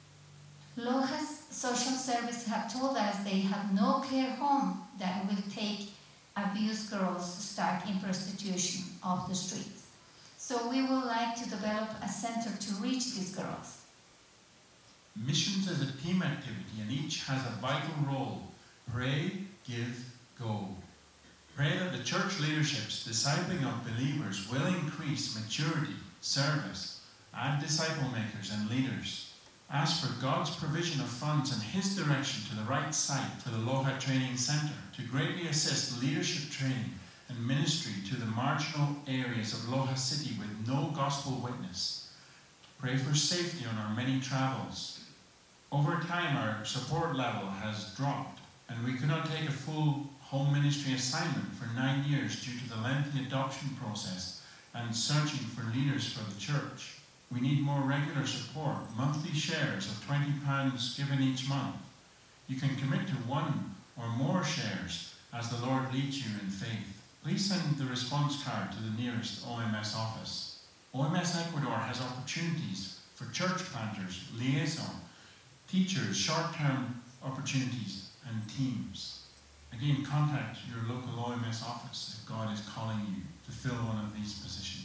Loja's social service have told us they have no care home that will take abused girls stuck in prostitution off the streets. So we would like to develop a center to reach these girls. Missions is a team activity and each has a vital role. Pray, give, go. Pray that the church leadership's discipling of believers will increase maturity, service, add disciple makers and leaders. Ask for God's provision of funds and his direction to the right site for the Loja Training Center to greatly assist leadership training and ministry to the marginal areas of Loja City with no gospel witness. Pray for safety on our many travels. Over time, our support level has dropped, and we could not take a full home ministry assignment for 9 years due to the lengthy adoption process and searching for leaders for the church. We need more regular support, monthly shares of £20 given each month. You can commit to 1 or more shares as the Lord leads you in faith. Please send the response card to the nearest OMS office. OMS Ecuador has opportunities for church planters, liaison, teachers, short-term opportunities, and teams. Again, contact your local OMS office if God is calling you to fill one of these positions.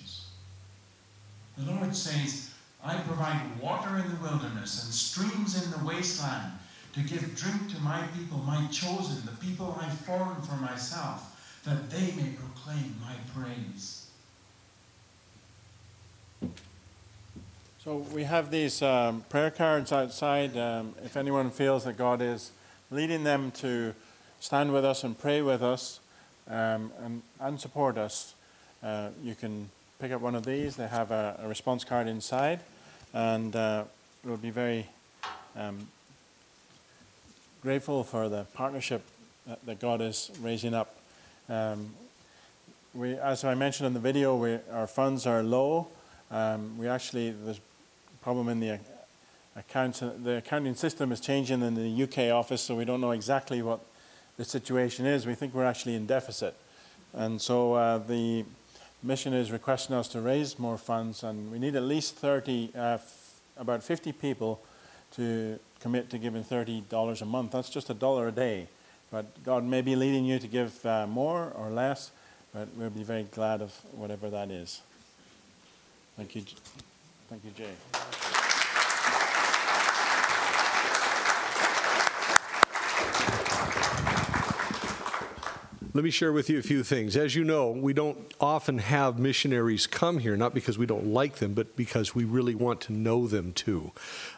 The Lord says, I provide water in the wilderness and streams in the wasteland to give drink to my people, my chosen, the people I formed for myself, that they may proclaim my praise. So we have these prayer cards outside. If anyone feels that God is leading them to stand with us and pray with us and support us, you can pick up one of these. They have a response card inside, and we'll be very grateful for the partnership that God is raising up. As I mentioned in the video, our funds are low. There's a problem in the accounts. The accounting system is changing in the UK office, so we don't know exactly what the situation is. We think we're actually in deficit. And so the mission is requesting us to raise more funds, and we need at least about 50 people to commit to giving $30 a month. That's just $1 a day. But God may be leading you to give more or less, but we'll be very glad of whatever that is. Thank you. Thank you, Jay. Let me share with you a few things. As you know, we don't often have missionaries come here, not because we don't like them, but because we really want to know them too.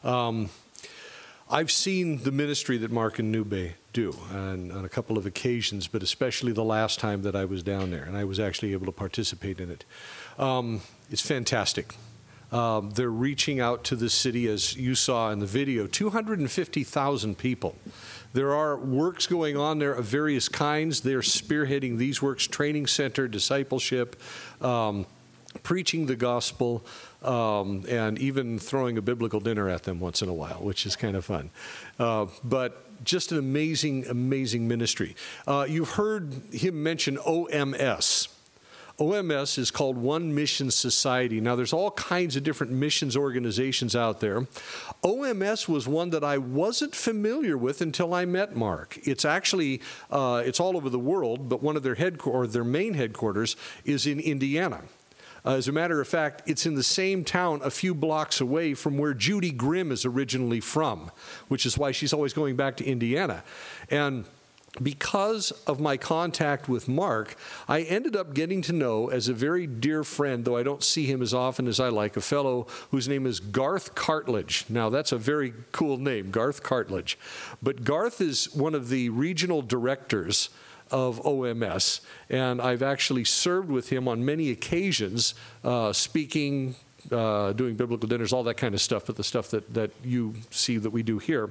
I've seen the ministry that Mark and Nube do on a couple of occasions, but especially the last time that I was down there, and I was actually able to participate in it. It's fantastic. They're reaching out to the city, as you saw in the video, 250,000 people. There are works going on there of various kinds. They're spearheading these works: training center, discipleship, preaching the gospel, and even throwing a biblical dinner at them once in a while, which is kind of fun. But just an amazing, amazing ministry. You've heard him mention OMS. OMS is called One Mission Society. Now, there's all kinds of different missions organizations out there. OMS was one that I wasn't familiar with until I met Mark. It's actually, it's all over the world, but one of their main headquarters is in Indiana. As a matter of fact, it's in the same town a few blocks away from where Judy Grimm is originally from, which is why she's always going back to Indiana. And because of my contact with Mark, I ended up getting to know, as a very dear friend, though I don't see him as often as I like, a fellow whose name is Garth Cartledge. Now, that's a very cool name, Garth Cartledge. But Garth is one of the regional directors of OMS, and I've actually served with him on many occasions, speaking, doing biblical dinners, all that kind of stuff, but the stuff that you see that we do here.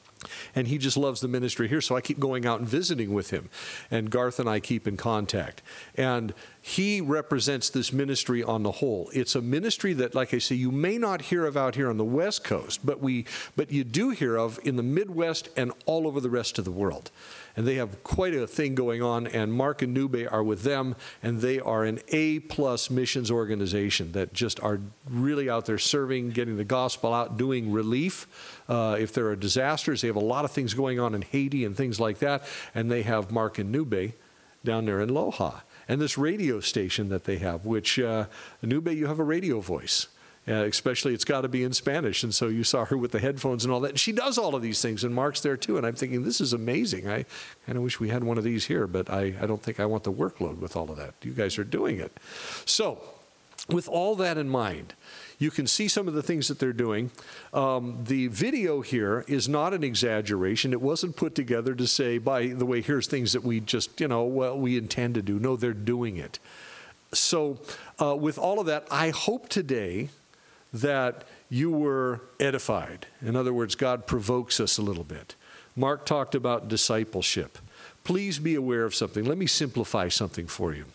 And he just loves the ministry here, so I keep going out and visiting with him. And Garth and I keep in contact. And he represents this ministry on the whole. It's a ministry that, like I say, you may not hear of out here on the West Coast, but you do hear of in the Midwest and all over the rest of the world. And they have quite a thing going on, and Mark and Nube are with them, and they are an A-plus missions organization that just are really out there serving, getting the gospel out, doing relief. If there are disasters, they have a lot of things going on in Haiti and things like that, and they have Mark and Nube down there in Loja. And this radio station that they have, which, Nube, you have a radio voice. Especially, it's got to be in Spanish. And so you saw her with the headphones and all that. And she does all of these things, and Mark's there too. And I'm thinking, this is amazing. I kind of wish we had one of these here, but I don't think I want the workload with all of that. You guys are doing it. So, with all that in mind, you can see some of the things that they're doing. The video here is not an exaggeration. It wasn't put together to say, by the way, here's things that we just, we intend to do. No, they're doing it. So, with all of that, I hope today that you were edified. In other words, God provokes us a little bit. Mark talked about discipleship. Please be aware of something. Let me simplify something for you.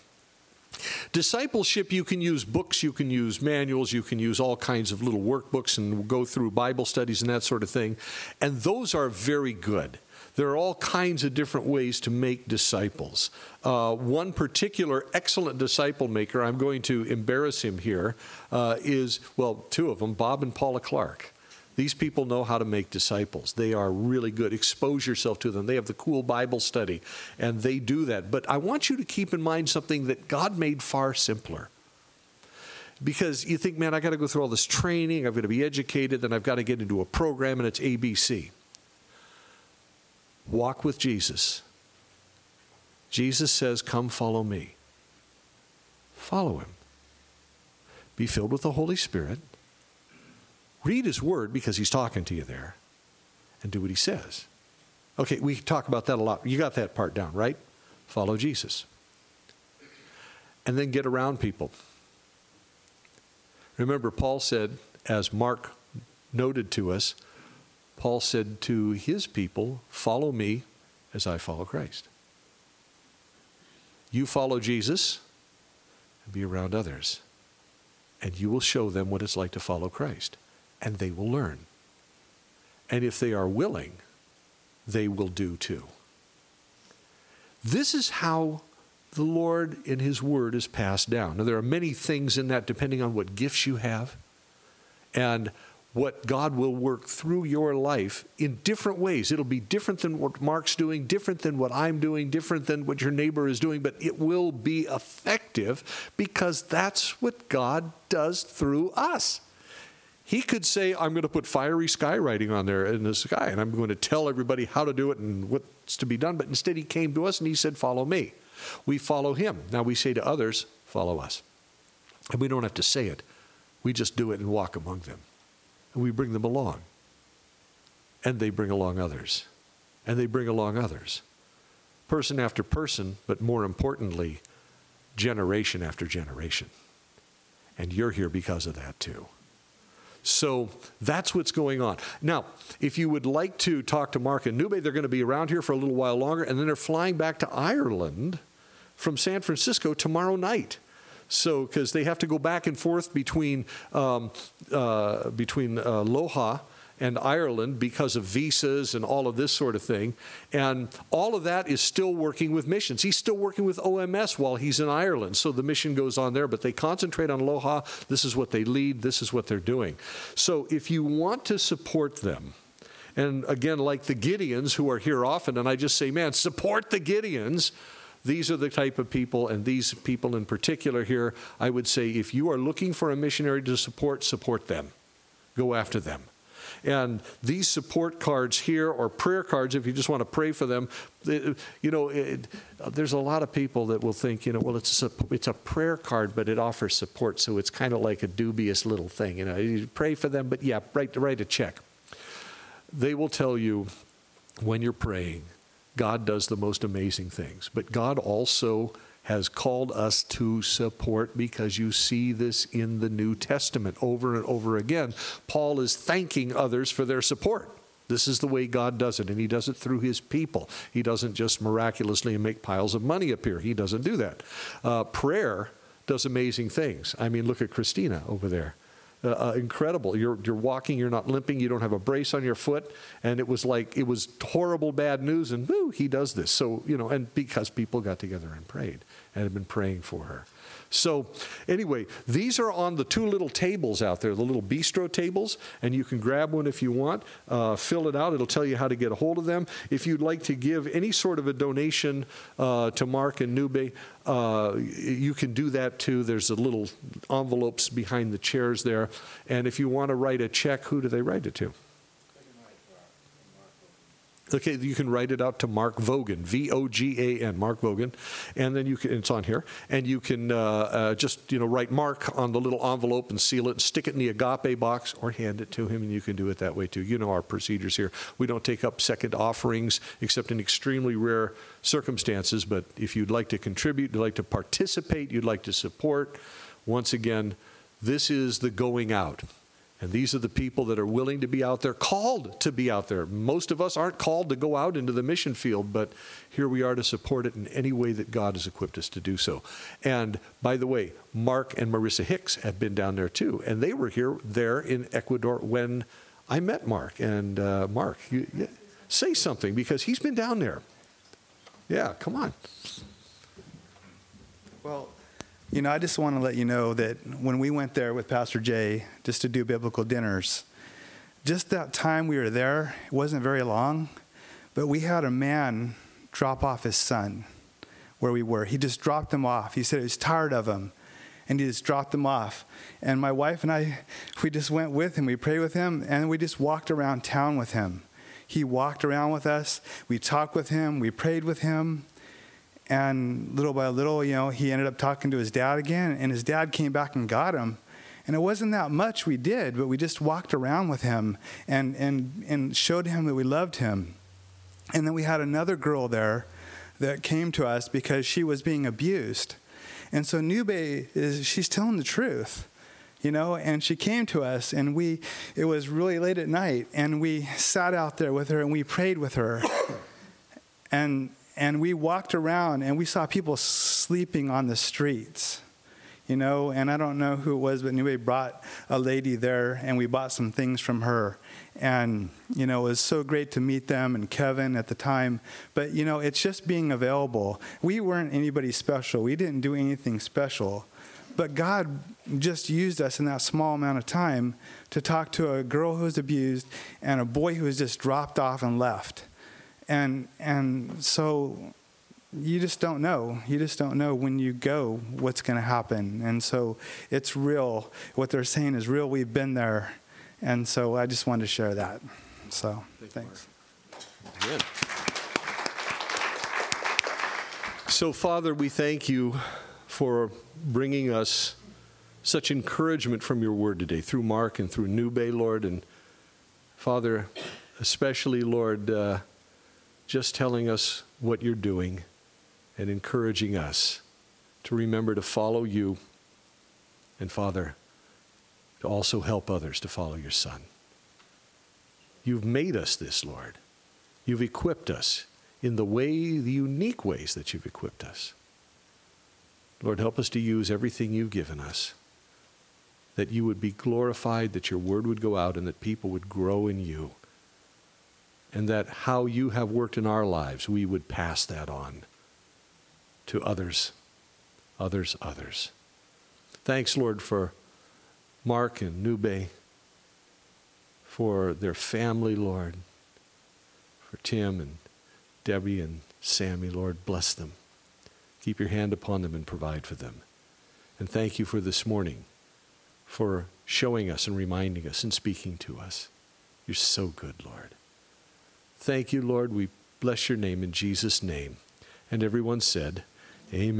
Discipleship, you can use books, you can use manuals, you can use all kinds of little workbooks and go through Bible studies and that sort of thing. And those are very good. There are all kinds of different ways to make disciples. One particular excellent disciple maker, I'm going to embarrass him here, is two of them, Bob and Paula Clark. These people know how to make disciples. They are really good. Expose yourself to them. They have the cool Bible study, and they do that. But I want you to keep in mind something that God made far simpler. Because you think, man, I got to go through all this training, I've got to be educated, then I've got to get into a program, and it's ABC. Walk with Jesus. Jesus says, come follow me. Follow him. Be filled with the Holy Spirit. Read his word because he's talking to you there. And do what he says. Okay, we talk about that a lot. You got that part down, right? Follow Jesus. And then get around people. Remember, Paul said, as Mark noted to us, Paul said to his people, follow me as I follow Christ. You follow Jesus and be around others. And you will show them what it's like to follow Christ. And they will learn. And if they are willing, they will do too. This is how the Lord in his word is passed down. Now, there are many things in that depending on what gifts you have and what God will work through your life in different ways. It'll be different than what Mark's doing, different than what I'm doing, different than what your neighbor is doing, but it will be effective because that's what God does through us. He could say, I'm going to put fiery skywriting on there in the sky, and I'm going to tell everybody how to do it and what's to be done. But instead he came to us and he said, follow me. We follow him. Now we say to others, follow us. And we don't have to say it. We just do it and walk among them. And we bring them along. And they bring along others. And they bring along others. Person after person, but more importantly, generation after generation. And you're here because of that too. So that's what's going on. Now, if you would like to talk to Mark and Nube, they're going to be around here for a little while longer, and then they're flying back to Ireland from San Francisco tomorrow night. So, because they have to go back and forth between Loja and Ireland because of visas and all of this sort of thing. And all of that is still working with missions. He's still working with OMS while he's in Ireland. So the mission goes on there, but they concentrate on Loja. This is what they lead. This is what they're doing. So if you want to support them, and again, like the Gideons who are here often, and I just say, man, support the Gideons. These are the type of people, and these people in particular here, I would say if you are looking for a missionary to support, support them. Go after them. And these support cards here, or prayer cards, if you just want to pray for them, there's a lot of people that will think, well, it's a prayer card, but it offers support, so it's kind of like a dubious little thing. You pray for them, but yeah, write a check. They will tell you when you're praying, God does the most amazing things. But God also has called us to support, because you see this in the New Testament over and over again. Paul is thanking others for their support. This is the way God does it, and he does it through his people. He doesn't just miraculously make piles of money appear. He doesn't do that. Prayer does amazing things. I mean, look at Christina over there. Incredible. You're walking, you're not limping, you don't have a brace on your foot, and it was horrible bad news, and woo, he does this. So, and because people got together and prayed and have been praying for her. So anyway, these are on the two little tables out there, the little bistro tables, and you can grab one if you want, fill it out. It'll tell you how to get a hold of them. If you'd like to give any sort of a donation to Mark and Nube, you can do that too. There's the little envelopes behind the chairs there. And if you want to write a check, who do they write it to? Okay, you can write it out to Mark Vogan, V-O-G-A-N, Mark Vogan, and then it's on here, and you can just write Mark on the little envelope and seal it and stick it in the agape box, or hand it to him, and you can do it that way too. You know our procedures here. We don't take up second offerings except in extremely rare circumstances, but if you'd like to contribute, you'd like to participate, you'd like to support, once again, this is the going out. And these are the people that are willing to be out there, called to be out there. Most of us aren't called to go out into the mission field, but here we are to support it in any way that God has equipped us to do so. And by the way, Mark and Marissa Hicks have been down there too. And they were there in Ecuador when I met Mark. And Mark, say something, because he's been down there. Yeah, come on. Well, I just want to let you know that when we went there with Pastor Jay just to do biblical dinners, just that time we were there, it wasn't very long, but we had a man drop off his son where we were. He just dropped him off. He said he was tired of him, and he just dropped him off. And my wife and I, we just went with him. We prayed with him, and we just walked around town with him. He walked around with us. We talked with him. We prayed with him. And little by little, he ended up talking to his dad again, and his dad came back and got him. And it wasn't that much we did, but we just walked around with him and showed him that we loved him. And then we had another girl there that came to us because she was being abused. And so Nube she's telling the truth, and she came to us, and it was really late at night, and we sat out there with her and we prayed with her. And we walked around, and we saw people sleeping on the streets, and I don't know who it was, but Nube brought a lady there, and we bought some things from her. And, it was so great to meet them, and Kevin at the time. But, it's just being available. We weren't anybody special. We didn't do anything special. But God just used us in that small amount of time to talk to a girl who was abused and a boy who was just dropped off and left. And so you just don't know. You just don't know when you go what's going to happen. And so it's real. What they're saying is real. We've been there. And so I just wanted to share that. So thanks. Good. So, Father, we thank you for bringing us such encouragement from your word today through Mark and through Nube, Lord. And, Father, especially, Lord, just telling us what you're doing and encouraging us to remember to follow you, and Father, to also help others to follow your Son. You've made us this, Lord. You've equipped us in the unique ways that you've equipped us. Lord, help us to use everything you've given us, that you would be glorified, that your word would go out, and that people would grow in you. And that how you have worked in our lives, we would pass that on to others. Thanks, Lord, for Mark and Nube, for their family, Lord, for Tim and Debbie and Sammy, Lord, bless them. Keep your hand upon them and provide for them. And thank you for this morning, for showing us and reminding us and speaking to us. You're so good, Lord. Thank you, Lord. We bless your name in Jesus' name. And everyone said, Amen.